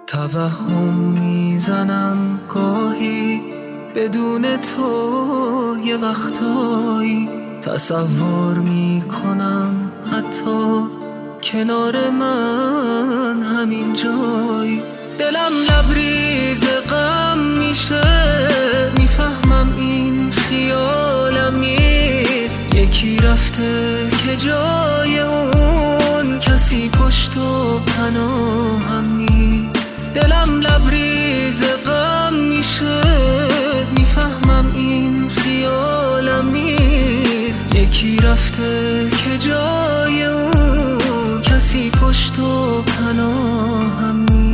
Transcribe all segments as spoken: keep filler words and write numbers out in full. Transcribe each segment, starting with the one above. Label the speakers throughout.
Speaker 1: توهم میزنم گاهی بدون تو، یه وقتایی تصور میکنم حتی کنار من همین جایی. دلم لبریز غم میشه، میفهمم این خیالم نیست. یکی رفته که جای اون کسی پشت و پناهم نیست. دلم لبریز غم میشه، میفهمم این خیالم نیست. یکی رفته که جای اون کسی پشت و پناهم نیست.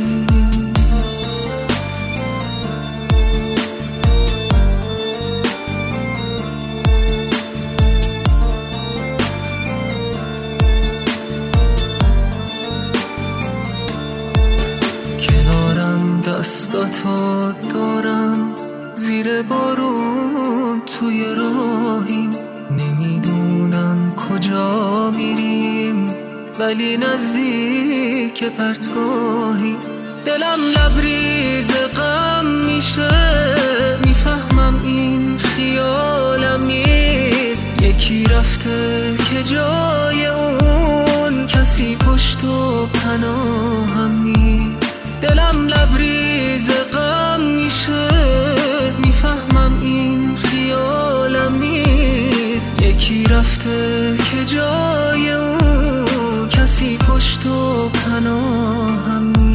Speaker 1: دستاتو دارم زیر بارون توی راهیم، نمیدونم کجا میریم ولی نزدیک پرتگاهیم. دلم لبریز غم میشه، میفهمم این خیالم نیست. یکی رفته که جای اون کسی پشت و پناهم نیست. دلم لبریز غم میشه، میفهمم این خیالم نیست. یکی رفته که جای اون کسی پشت و پناهم نیست.